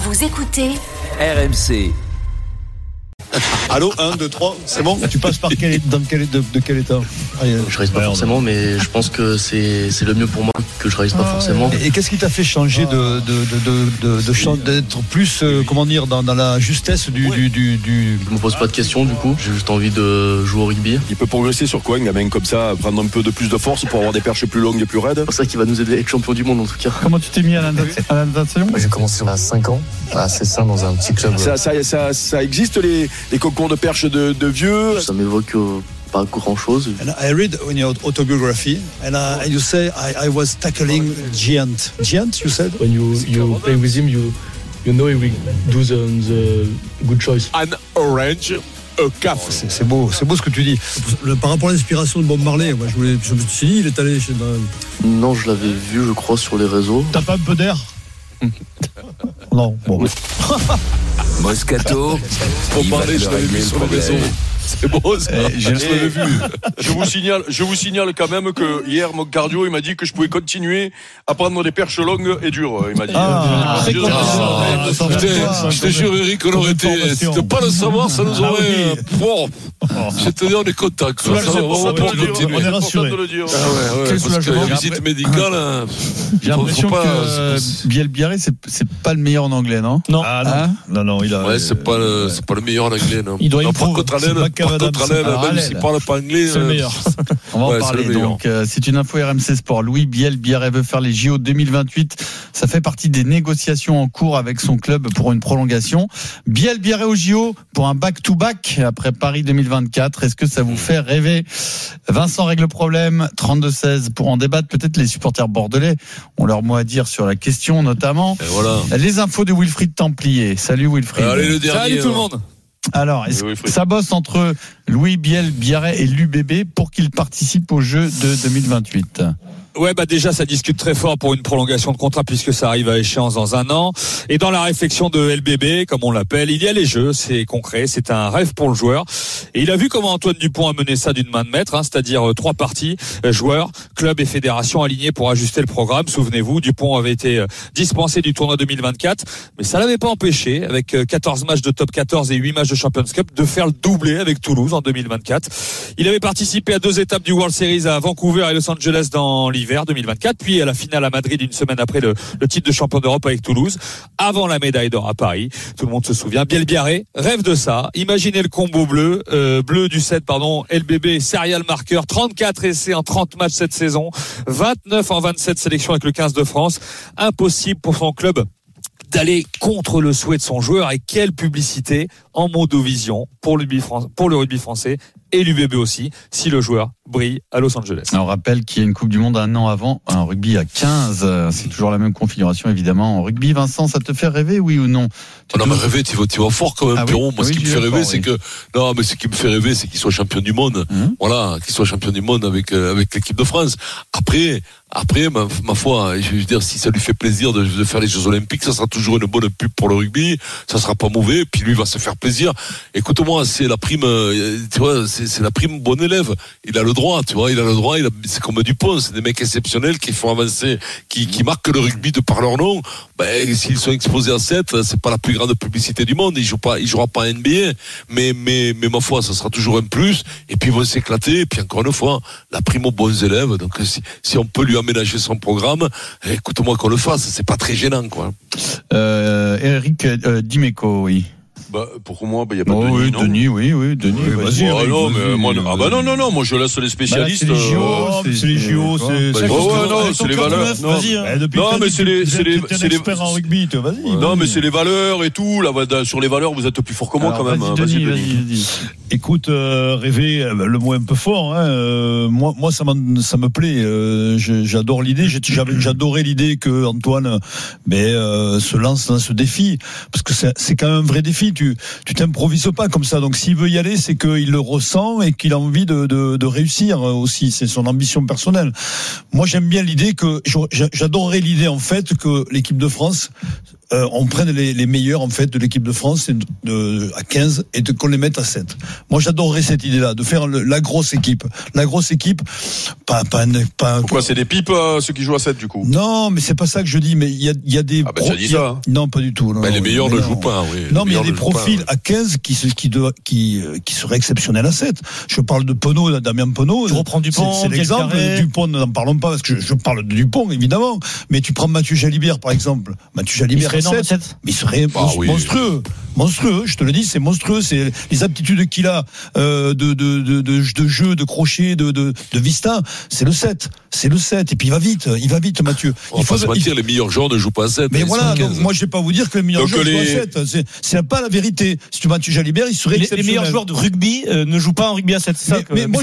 Vous écoutez RMC. Allô, 1, 2, 3, c'est bon? Tu passes par de quel état? Je réalise pas forcément, mais je pense que c'est le mieux pour moi que je réalise pas forcément. Et qu'est-ce qui t'a fait changer d'être plus, dans la justesse du... Je me pose pas de questions du coup, j'ai juste envie de jouer au rugby. Il peut progresser sur quoi, un gamin comme ça, prendre un peu de plus de force pour avoir des perches plus longues et plus raides? C'est pour ça qu'il va nous aider à être champion du monde en tout cas. Comment tu t'es mis à la natation? J'ai commencé à 5 ans, à Cessin dans un petit club. Ça existe les concours de perches de vieux? Ça m'évoque pas grand chose. And I read in your autobiography, and you say I was tackling giant. Giant, you said? When you play with him, you know he will do the good choice. An orange, a calf. C'est beau ce que tu dis. Par rapport à l'inspiration de Bob Marley, moi je me suis dit, il est allé chez... Non, je l'avais vu, je crois, sur les réseaux. T'as pas un peu d'air? Non, bon. Moscato. Pour parler, je l'avais vu sur les réseaux. C'est beau ça. Je l'avais vu. Je vous signale quand même que hier, mon cardio, il m'a dit que je pouvais continuer à prendre des perches longues et dures. Il m'a dit. Je te jure, Eric, on aurait été. De pas le savoir, ça nous aurait. Je te dis, on est content. On est rassuré. Parce que la visite médicale. J'ai l'impression que Biel Biarré, c'est pas le meilleur en anglais, non? Non. Non, il a. Ouais, c'est pas le meilleur en anglais, non. Il doit y par contre, même s'il parle pas anglais, c'est le meilleur. On va en parler. Donc, c'est une info RMC Sport. Louis Biel Biarré veut faire les JO 2028. Ça fait partie des négociations en cours avec son club pour une prolongation. Biel Biarré au JO pour un back-to-back après Paris 2024. Est-ce que ça vous fait rêver? Vincent règle le problème. 32-16 pour en débattre. Peut-être les supporters bordelais ont leur mot à dire sur la question, notamment. Et voilà. Les infos de Wilfried Templier. Salut Wilfried. Allez, le dernier. Salut tout le monde. Alors, est-ce que ça bosse entre Louis Biel Biarré et l'UBB pour qu'il participe aux Jeux de 2028? Ouais, déjà ça discute très fort pour une prolongation de contrat puisque ça arrive à échéance dans un an. Et dans la réflexion de LBB, comme on l'appelle, il y a les Jeux, c'est concret, c'est un rêve pour le joueur. Et il a vu comment Antoine Dupont a mené ça d'une main de maître, c'est-à-dire 3 parties, joueurs, club et fédération alignés pour ajuster le programme. Souvenez-vous, Dupont avait été dispensé du tournoi 2024, mais ça l'avait pas empêché, avec 14 matchs de top 14 et 8 matchs de Champions Cup, de faire le doublé avec Toulouse en 2024. Il avait participé à 2 étapes du World Series à Vancouver et Los Angeles dans l'hiver 2024, puis à la finale à Madrid une semaine après le titre de champion d'Europe avec Toulouse, avant la médaille d'or à Paris. Tout le monde se souvient. Biel Biarré rêve de ça. Imaginez le combo bleu du 7, LBB serial marqueur, 34 essais en 30 matchs cette saison, 29 en 27 sélections avec le 15 de France. Impossible pour son club d'aller contre le souhait de son joueur. Et quelle publicité en modovision pour le rugby français et l'UBB aussi, si le joueur brille à Los Angeles. On rappelle qu'il y a une Coupe du Monde un an avant, un rugby à 15. C'est toujours la même configuration, évidemment. En rugby, Vincent, ça te fait rêver, oui ou non? Non, mais rêver, tu vas fort quand même, Pierrot. Moi, ce qui me fait rêver, c'est que, ce qui me fait rêver, c'est qu'il soit champion du monde. Voilà, qu'il soit champion du monde avec l'équipe de France. Après, ma foi, je veux dire, si ça lui fait plaisir de faire les Jeux Olympiques, ça sera toujours une bonne pub pour le rugby. Ça sera pas mauvais. Puis lui va se faire plaisir. Écoute-moi, c'est la prime, tu vois, c'est la prime bon élève. Il a le droit, tu vois, c'est comme Dupont, c'est des mecs exceptionnels qui font avancer, qui marquent le rugby de par leur nom. S'ils sont exposés à 7, c'est pas la plus grande publicité du monde. Il jouera pas à NBA. Mais ma foi, ça sera toujours un plus. Et puis ils vont s'éclater. Et puis encore une fois, la prime aux bons élèves. Donc si on peut lui aménager son programme, écoute-moi qu'on le fasse. C'est pas très gênant, quoi. Eric Dimeco, oui. Pour moi, il n'y a pas de Denis, non? Denis, oui, vas-y. Non, moi je laisse les spécialistes. C'est les JO, c'est les valeurs. Non, mais c'est les experts en rugby, vas-y. Non, mais c'est les valeurs et tout. Là, sur les valeurs, vous êtes plus fort que moi quand même. Vas-y. Écoute, rêver, le mot un peu fort. Moi, ça me plaît. J'adore l'idée. J'adorais l'idée que Antoine se lance dans ce défi, parce que c'est quand même un vrai défi. Tu t'improvises pas comme ça. Donc s'il veut y aller, c'est qu'il le ressent et qu'il a envie de réussir aussi. C'est son ambition personnelle. Moi, j'aime bien l'idée j'adorerais l'idée en fait que l'équipe de France on prenne les meilleurs en fait de l'équipe de France à 15 et qu'on les mette à 7. Moi j'adorerais cette idée-là, de faire la grosse équipe. La grosse équipe, pas Pourquoi c'est des pipes ceux qui jouent à 7 du coup? Non, mais c'est pas ça que je dis, mais il y a des tu as dit ça. Non, pas du tout. Non, les meilleurs ne jouent pas, oui. Non, mais il y a des profils à 15 qui seraient exceptionnels à 7. Je parle de Penaud, Damien Penaud. Tu reprends Dupont, c'est l'exemple. Dupont, n'en parlons pas parce que je parle de Dupont évidemment, mais tu prends Mathieu Jalibert par exemple. Mathieu Jalibert à 7, mais il serait monstrueux. Monstrueux, je te le dis, c'est monstrueux, c'est les aptitudes qu'il a de jeu, de crochet, de vista, c'est le 7, et puis il va vite Mathieu. Il faut se mentir, les meilleurs joueurs ne jouent pas à 7. Mais voilà, donc moi je vais pas vous dire que les meilleurs joueurs jouent à 7, c'est pas la vérité. Si tu Mathieu Jalibert, il serait exceptionnel. Les meilleurs joueurs de rugby ne jouent pas en rugby à 7, c'est ça. Mais moi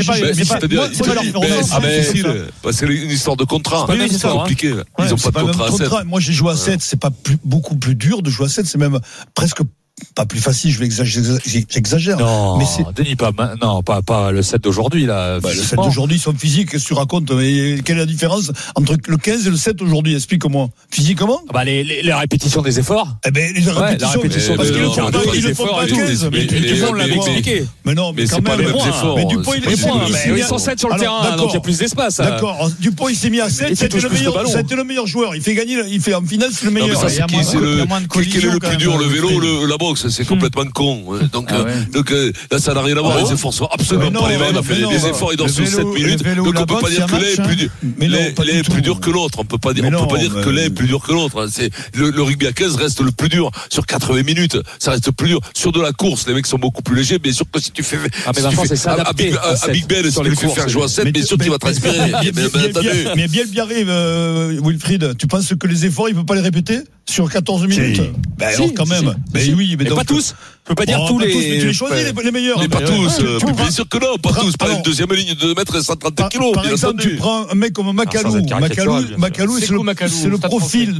c'est une histoire de contrat, c'est compliqué. Ils ont pas de contrat à 7. Moi j'ai joué à 7, c'est pas beaucoup plus dur de jouer à 7, c'est même presque pas plus facile, j'exagère. Non, mais Denis, pas le 7 d'aujourd'hui, là. Le 7 d'aujourd'hui, ils sont physiques, qu'est-ce que tu racontes? Mais quelle est la différence entre le 15 et le 7 aujourd'hui? Explique-moi. Physiquement? Les répétitions des efforts. Eh ben, les répétitions parce qu'ils le font pas 15. Mais Dupont l'avait expliqué. Mais non, mais quand même. Mais Dupont, ils sont 7 sur le terrain, donc il y a plus d'espace. D'accord. Dupont, il s'est mis à 7, c'était le meilleur joueur. Il fait gagner, en finale, c'est le meilleur. Quel est le plus dur, le vélo ou la boxe? C'est complètement con. Donc là, ça n'a rien à voir. Les efforts sont absolument pas les mêmes. Les efforts, ils dansent sur 7 minutes. Donc on peut pas dire que l'un est plus dur que l'autre. On peut pas dire que l'un est plus dur que l'autre. C'est le rugby à 15 reste le plus dur sur 80 minutes. Ça reste plus dur sur de la course. Les mecs sont beaucoup plus légers. Bien sûr que si tu fais à Big Ben, si tu lui fais faire jouer à 7, bien sûr qu'il va transpirer. Mais bien le Biarré, Wilfried, tu penses que les efforts, il peut pas les répéter sur 14 minutes? Ben alors quand même. Ben oui, mais pas tous. Je peux pas dire tous les. Mais tu les choisis les meilleurs. Mais pas tous. Bien sûr que non, pas tous. Pas une deuxième ligne de 2 mètres et 130 kilos. Par exemple, tu prends un mec comme Macalou. Macalou, c'est le profil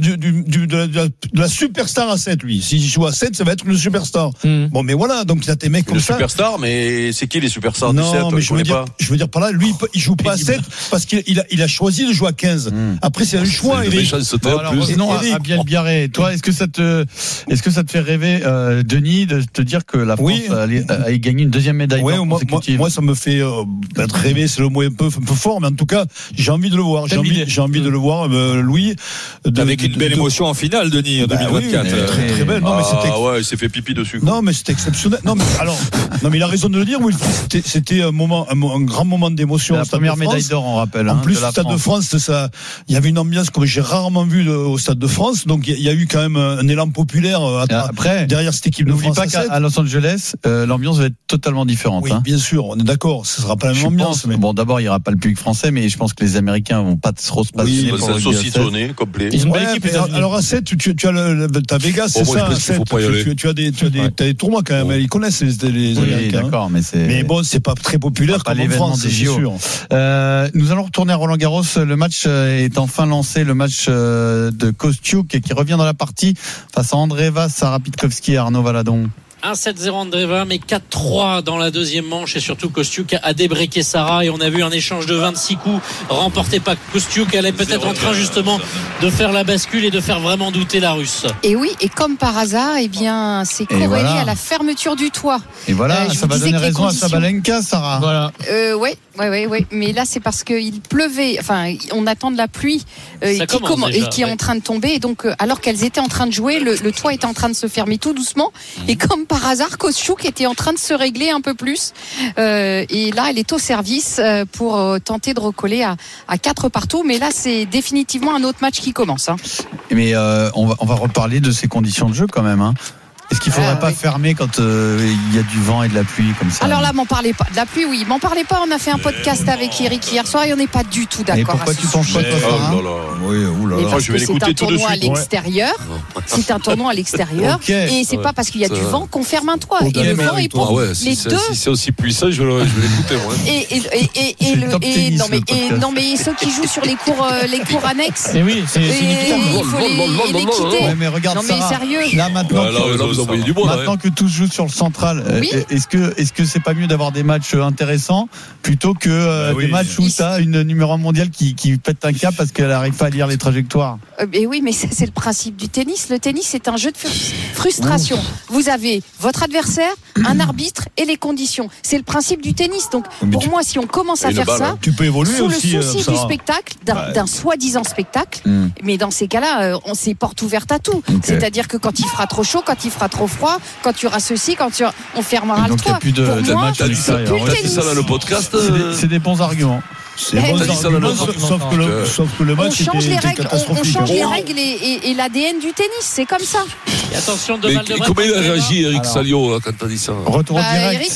de la superstar à 7, lui. S'il joue à 7, ça va être une superstar. Bon, mais voilà, donc il y a des mecs comme ça. Une superstar, mais c'est qui les superstars du 7? Non, mais je veux dire par là, lui, il joue pas à 7 parce qu'il a choisi de jouer à 15. Après, c'est un choix, Eric. Sinon, à Biarré, toi, est-ce que ça te fait rêver, Denis, de te dire que la France a gagné une deuxième médaille d'or consécutive? Moi, ça me fait rêver, c'est le mot un peu fort, mais en tout cas, j'ai envie de le voir. J'ai envie de le voir, Louis. Avec une belle émotion en finale, Denis, en 2024. Très belle. Non, mais il s'est fait pipi dessus. Non, mais c'était exceptionnel. Non, mais il a raison de le dire, Will. C'était un grand moment d'émotion. La première médaille d'or, on rappelle. En plus, le Stade de France, il y avait une ambiance comme j'ai rarement vu au Stade de France. Donc, il y a eu quand même un élan populaire derrière cette équipe de France. N'oublie pas qu'à Los Angeles, l'ambiance va être totalement différente. Oui, bien sûr, on est d'accord. Ce sera pas la même ambiance. Bon, d'abord, il n'y aura pas le public français, mais je pense que les Américains vont pas trop se passer pour le saucissonné, complet. Ils ont une belle équipe. Alors à 7, tu as Vegas, c'est ça. Tu as des tournois quand même. Ils connaissent les Américains. D'accord, mais bon, c'est pas très populaire comme en France, c'est sûr. Nous allons retourner à Roland-Garros. Le match est enfin lancé, le match de Kostiuk qui revient dans la partie face à Andreeva, Sarah Pitkowski et Arnaud Valadon. 1-7-0 Andreeva, mais 4-3 dans la deuxième manche, et surtout Kostiuk a débreaké Sarah, et on a vu un échange de 26 coups remporté par Kostiuk. Elle est peut-être en train justement de faire la bascule et de faire vraiment douter la Russe. Et oui, et comme par hasard, c'est corrélé à la fermeture du toit. Et voilà, ça va donner raison à Sabalenka, Sarah. Voilà. Oui, mais là c'est parce qu'il pleuvait, enfin on attend de la pluie qui est en train de tomber, et donc alors qu'elles étaient en train de jouer, le toit était en train de se fermer tout doucement, et comme par hasard, Kostiuk était en train de se régler un peu plus. Et là, elle est au service pour tenter de recoller à 4 partout. Mais là, c'est définitivement un autre match qui commence. Mais on va reparler de ces conditions de jeu quand même. Est-ce qu'il ne faudrait pas fermer quand il y a du vent et de la pluie comme ça? Alors là, m'en parlez pas. De la pluie, oui. M'en parlez pas. On a fait un podcast avec Eric hier soir et on n'est pas du tout d'accord. Et pourquoi tu penses pas, toi, Parce que c'est un tournoi à l'extérieur. C'est un tournoi à l'extérieur. Et c'est pas parce qu'il y a du vent qu'on ferme un toit. Et le vent est pour les deux. Si c'est aussi puissant, je vais l'écouter, moi. Non, mais ceux qui jouent sur les cours annexes. Mais oui, c'est il faut les quitter. Mais regarde, non, mais sérieux. Là, maintenant, vous envoyez du bois. Maintenant que tous jouent sur le central, est-ce que c'est pas mieux d'avoir des matchs intéressants plutôt que des matchs où t'as une numéro 1 mondiale qui pète un cap parce qu'elle n'arrive pas à lire les trajectoires? Oui, mais c'est le principe du tennis. Le tennis, c'est un jeu de frustration. Vous avez votre adversaire, un arbitre et les conditions. C'est le principe du tennis. Donc, pour moi, si on commence à faire ça, tu peux évoluer sous aussi, le souci du spectacle, d'un soi-disant spectacle, mais dans ces cas-là, on s'est porte ouverte à tout. C'est-à-dire que quand il fera trop chaud, quand il fera trop froid, quand tu auras ceci, on fermera le toit. Pour moi, t'as dit ça dans le podcast. C'est des bons arguments. C'est bon, sauf que le match était catastrophique. On change les règles et l'ADN du tennis, c'est comme ça. Et attention de Val-de-Bresse. Comment il a réagi, Eric Salio, quand t'as dit ça? Retour direct. Eric,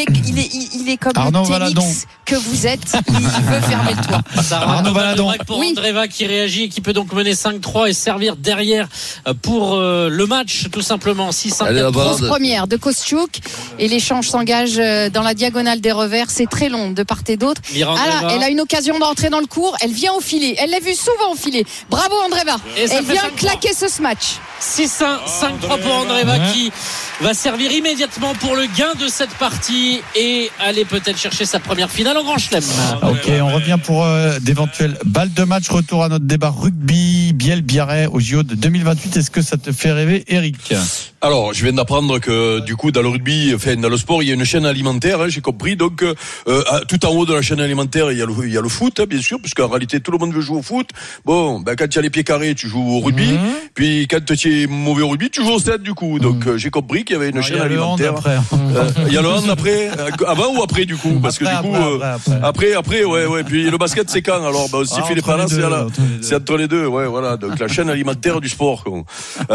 il est comme Arnaud Valadon que vous êtes. Il veut fermer le toit. Arnaud Valadon pour Andreva qui réagit et qui peut donc mener 5-3 et servir derrière pour le match, tout simplement. 6-5. Grosse première de Kostiuk et l'échange s'engage dans la diagonale des revers. C'est très long de part et d'autre. Elle a une occasion d'entrer dans le cours. Elle vient au filet. Elle l'a vu souvent au filet. Bravo Andreva. Elle vient claquer ce match. 6-1, 5-3 pour Andreva qui va servir immédiatement pour le gain de cette partie et aller peut-être chercher sa première finale en Grand Chelem. Ok, on revient pour d'éventuelles balles de match. Retour à notre débat rugby. Biel-Biarré au JO de 2028. Est-ce que ça te fait rêver, Eric? Alors, je viens d'apprendre que du coup, dans le rugby, dans le sport, il y a une chaîne alimentaire, j'ai compris. Donc, tout en haut de la chaîne alimentaire, il y a le foot, bien sûr, puisqu'en réalité, tout le monde veut jouer au foot. Bon, quand tu as les pieds carrés, tu joues au rugby. Puis, quand tu es mauvais au rugby, tu joues au stade, du coup. Donc, j'ai compris qu'il y avait une chaîne alimentaire. Il y a le hand après. Avant ou après, du coup? Parce que du coup, après, ouais. Puis, le basket, c'est quand? Alors, si Philippe pas là, c'est entre les deux. Ouais, voilà. Donc, la chaîne alimentaire du sport, quoi.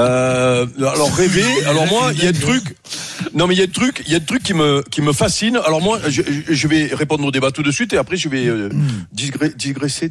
Alors, rêver. Alors moi, il y a des trucs. Non mais il y a des trucs qui me fascinent. Alors moi, je vais répondre au débat tout de suite et après je vais digresser.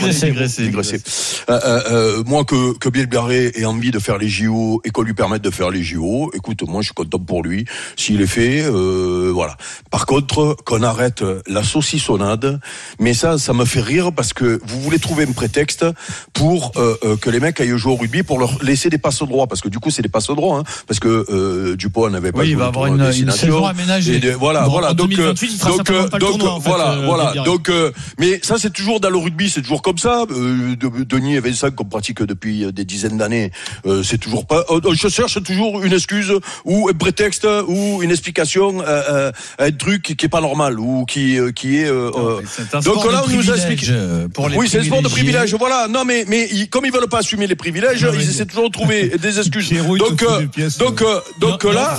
Moi que Biel-Biarré ait envie de faire les JO et qu'on lui permette de faire les JO, écoute, moi je suis content pour lui. S'il est fait, voilà. Par contre, qu'on arrête la saucissonnade. Mais ça me fait rire parce que vous voulez trouver un prétexte pour que les mecs aillent jouer au rugby pour leur laisser des passes droits parce que du coup c'est des passes droits. Parce que Dupont n'avait pas. Oui, il va avoir une saison aménagée. Voilà. En 2028, il fera certainement pas le tournoi. Voilà. Donc, mais ça, c'est toujours dans le rugby, c'est toujours comme ça. Denis et Vincent, qu'on pratique depuis des dizaines d'années, c'est toujours pas. Je cherche toujours une excuse ou un prétexte ou une explication à un truc qui est pas normal ou qui est. Donc là, on nous a expliqué. Oui, c'est un sport de privilège. Voilà. Non, mais comme ils veulent pas assumer les privilèges, ils essaient toujours de trouver des excuses. Donc là,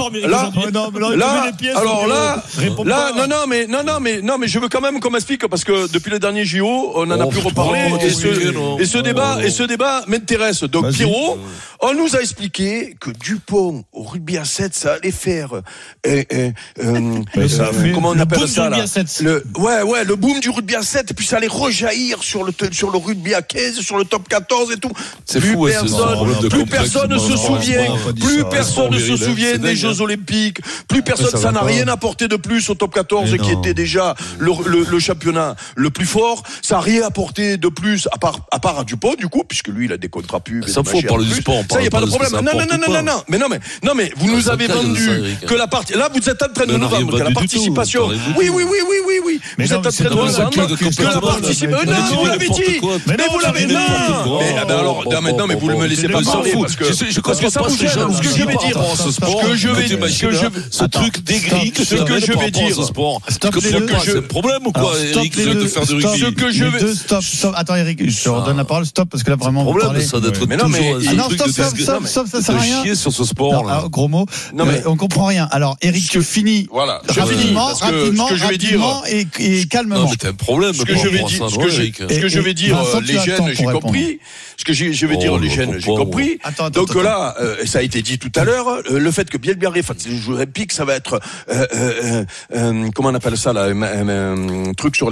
non, mais je veux quand même qu'on m'explique parce que depuis le dernier JO, on en a pu reparler et ce débat m'intéresse. Donc Pierrot, on nous a expliqué que Dupont au rugby à 7, ça allait faire comment on appelle ça là, le boom du rugby à 7 et puis ça allait rejaillir sur le rugby à 15, sur le top 14 et tout. Plus personne ne se souvient. Plus personne ne se souvient des Jeux Olympiques. Plus personne, ça n'a rien apporté de plus au top 14 qui était déjà le championnat le plus fort. Ça n'a rien apporté de plus à part à Dupont, du coup, puisque lui, il a des contrats pubs. Ça, faut parler du sport. Ça, il n'y a pas de problème. Non, mais vous nous avez vendu que la partie, là, vous êtes en train de nous vendre que la participation. Oui. Vous êtes en train de nous vendre que la participation. Non, vous l'avez dit. Mais vous l'avez, non. Mais vous me laissez pas parler parce que ça vous gêne. Ce que je vais dire, ce truc d'aigri que ce que je vais dire, c'est un problème ou quoi, Eric, de faire de rugby? Ce que je vais. Stop. Attends, Eric, je te redonne la parole. Stop, parce que là, vraiment, vous parlez. Ça d'être stop, ça sert à rien. Chier sur ce sport. Gros mot. Non, mais on comprend rien. Alors, Eric, tu finis. Voilà. Rapidement, et calmement. Non, mais t'as un problème. Ce que je vais dire, les jeunes, j'ai compris. Ce que je vais dire, les jeunes, j'ai compris. Donc là, ça a été dit tout à l'heure, le fait que Biel-Biarré fasse Jeux Olympiques, ça va être comment on appelle ça là, un truc sur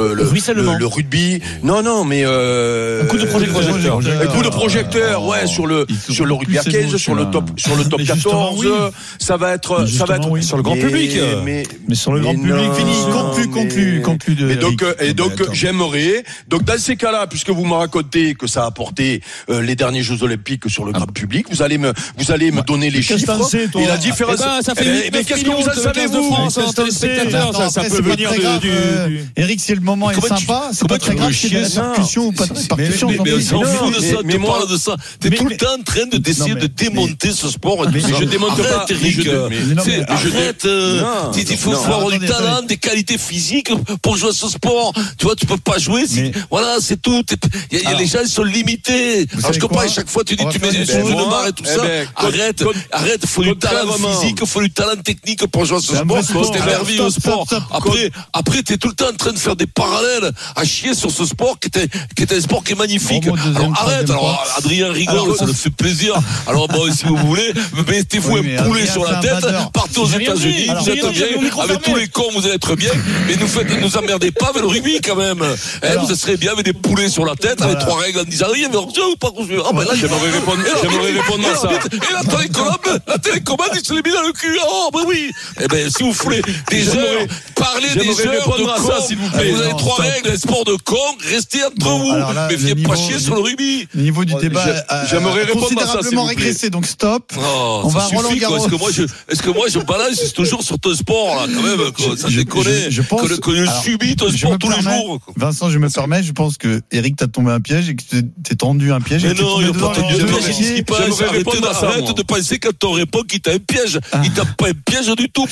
le rugby. Non, mais un coup de projecteur. Un coup de projecteur, ouais, sur le rugby à 15, sur le top 14. Oui. Ça va être sur le grand public. Mais sur le grand public, fini, conclu de. Et donc j'aimerais. Donc dans ces cas-là, puisque vous me racontez que ça a apporté les derniers Jeux Olympiques sur le grand public, vous allez me donner les chiffres et la différence. Ça fait mais qu'est-ce que vous en savez vous téléspectateurs, ça peut venir du. Eric, si le moment est sympa, c'est pas très grave s'il y a de la percussion ou pas de percussion. Mais on s'en fout de ça. Tu parles de ça. T'es tout le temps en train d'essayer de démonter ce sport. Je démonte pas. Eric, arrête. Il faut avoir du talent, des qualités physiques pour jouer à ce sport. Tu vois, tu peux pas jouer. Voilà, c'est tout. Les gens sont limités. Alors je comprends. À chaque fois, tu dis tu mets des jeux de barre et tout ça. Arrête. Faut du talent physique, faut du talent technique pour jouer à ce sport. C'est merveilleux sport. Après, t'es tout le temps en train de faire des parallèles à chier sur ce sport qui est un sport qui est magnifique. Alors arrête. Alors Adrien rigole, ça le fait plaisir. Alors bon, si vous voulez, mettez-vous un poulet sur la tête, partez aux États-Unis, vous êtes bien, avec tous les cons, vous allez être bien, mais nous emmerdez pas avec le rugby quand même. Vous serez bien avec des poulets sur la tête, avec 3 règles en disant rien, mais ou pas qu'on ah ben là, j'aimerais répondre à ça. Et la télécommande, il se l'est mis dans le cul. Oh, ben oui. Eh ben, si vous voulez des heures, parlez des heures de ça, s'il vous plaît. Vous avez 3 règles, un sport de con, restez entre vous. Mais venez pas chier sur le rugby. Le niveau du débat j'aimerais répondre à ça, s'il vous plaît. régressé, donc stop. On va Roland Garros. Est-ce que moi je balance toujours sur ton sport, là, quand même, ça déconne. Que je subis ton sport tous les jours. Vincent, je me permets, je pense que Eric t'a tombé un piège et que t'es tendu un piège. Mais non, il n'y a pas de piège. Arrête de penser quand on répond qu'il t'a un piège. Il t'a pas un piège du tout.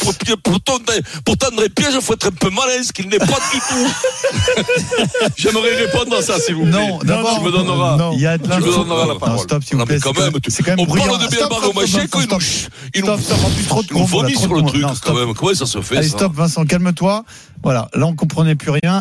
Pour tendre un piège, il faut être un peu malin, ce qu'il n'est pas du tout. J'aimerais répondre à ça, s'il vous plaît. Non, d'abord, tu me donneras la parole. Stop, s'il vous plaît. C'est quand même on parle de bien barre au machin, il nous vomit sur le truc, quand même. Comment ça se fait, ça? Allez, stop, Vincent, calme-toi. Voilà, là, on comprenait plus rien.